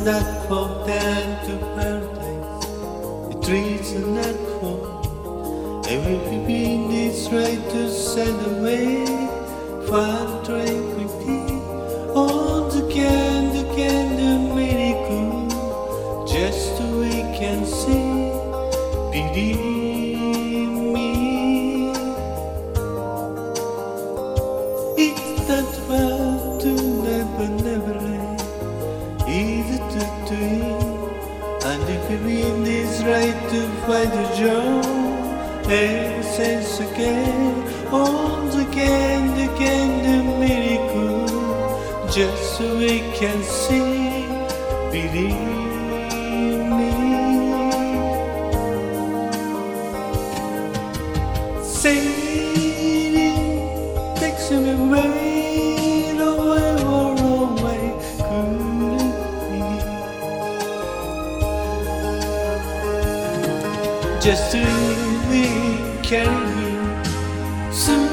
not for them to paradise. The trees are not for every being is right to send away. Far tranquility on the miracle, just so we can see. Believe me, it's not about to never end. Easy to do, and if the wind is right to find the joy, ever since again, on the miracle, just so we can see. Believe me. Sailing takes me away, away, could it be? Just to carry me soon.